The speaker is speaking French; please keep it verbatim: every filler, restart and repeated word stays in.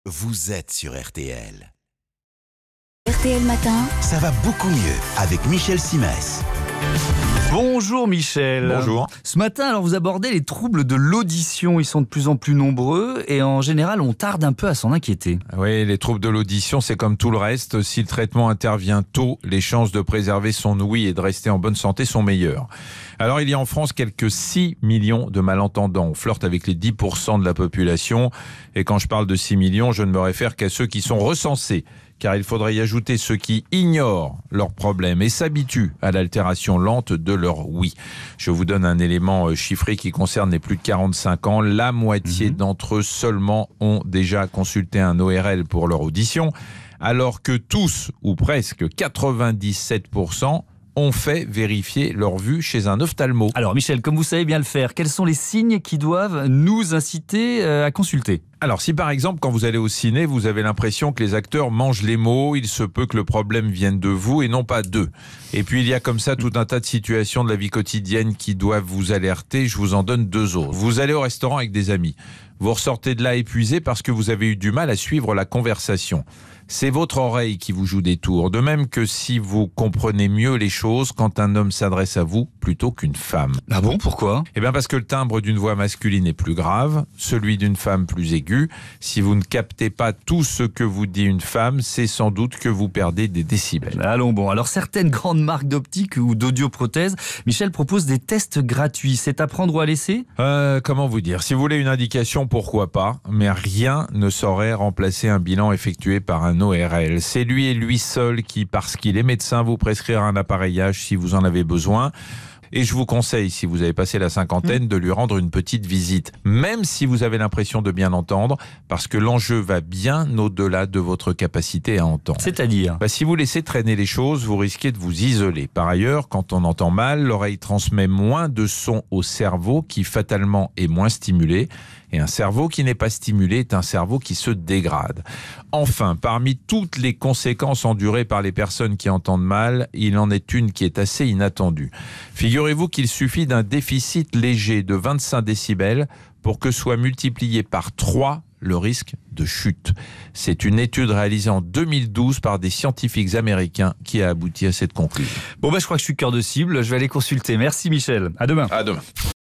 vous êtes sur R T L. R T L Matin, Ça va beaucoup mieux avec Michel Simès. Bonjour Michel. Bonjour. Ce matin, alors vous abordez les troubles de l'audition. Ils sont de plus en plus nombreux et en général, on tarde un peu à s'en inquiéter. Oui, les troubles de l'audition, c'est comme tout le reste. Si le traitement intervient tôt, les chances de préserver son ouïe et de rester en bonne santé sont meilleures. Alors, il y a en France quelques six millions de malentendants. On flirte avec les dix pour cent de la population. Et quand je parle de six millions, je ne me réfère qu'à ceux qui sont recensés. Car il faudrait y ajouter ceux qui ignorent leurs problèmes et s'habituent à l'altération lente de leur ouïe. Je vous donne un élément chiffré qui concerne les plus de quarante-cinq ans. La moitié mmh. d'entre eux seulement ont déjà consulté un O R L pour leur audition, alors que tous, ou presque quatre-vingt-dix-sept pour cent, ont fait vérifier leur vue chez un ophtalmo. Alors Michel, comme vous savez bien le faire, quels sont les signes qui doivent nous inciter à consulter ? Alors si par exemple quand vous allez au ciné, vous avez l'impression que les acteurs mangent les mots, il se peut que le problème vienne de vous et non pas d'eux. Et puis il y a comme ça tout un tas de situations de la vie quotidienne qui doivent vous alerter, je vous en donne deux autres. Vous allez au restaurant avec des amis, vous ressortez de là épuisé parce que vous avez eu du mal à suivre la conversation. C'est votre oreille qui vous joue des tours, de même que si vous comprenez mieux les choses quand un homme s'adresse à vous plutôt qu'une femme. Ah bon, pourquoi ? Eh bien parce que le timbre d'une voix masculine est plus grave, celui d'une femme plus aigu. Si vous ne captez pas tout ce que vous dit une femme, c'est sans doute que vous perdez des décibels. Allons bon, alors certaines grandes marques d'optique ou d'audioprothèses, Michel propose des tests gratuits. C'est à prendre ou à laisser ? euh, Comment vous dire ? Si vous voulez une indication, pourquoi pas, mais rien ne saurait remplacer un bilan effectué par un O R L. C'est lui et lui seul qui, parce qu'il est médecin, vous prescrira un appareillage si vous en avez besoin. Et je vous conseille, si vous avez passé la cinquantaine, de lui rendre une petite visite, même si vous avez l'impression de bien entendre, parce que l'enjeu va bien au-delà de votre capacité à entendre. C'est-à-dire ? Bah, si vous laissez traîner les choses, vous risquez de vous isoler. Par ailleurs, quand on entend mal, l'oreille transmet moins de sons au cerveau qui fatalement est moins stimulé. Et un cerveau qui n'est pas stimulé est un cerveau qui se dégrade. Enfin, parmi toutes les conséquences endurées par les personnes qui entendent mal, il en est une qui est assez inattendue. Figurez-vous qu'il suffit d'un déficit léger de vingt-cinq décibels pour que soit multiplié par trois le risque de chute. C'est une étude réalisée en deux mille douze par des scientifiques américains qui a abouti à cette conclusion. Bon bah je crois que je suis cœur de cible, je vais aller consulter. Merci Michel, à demain. À demain.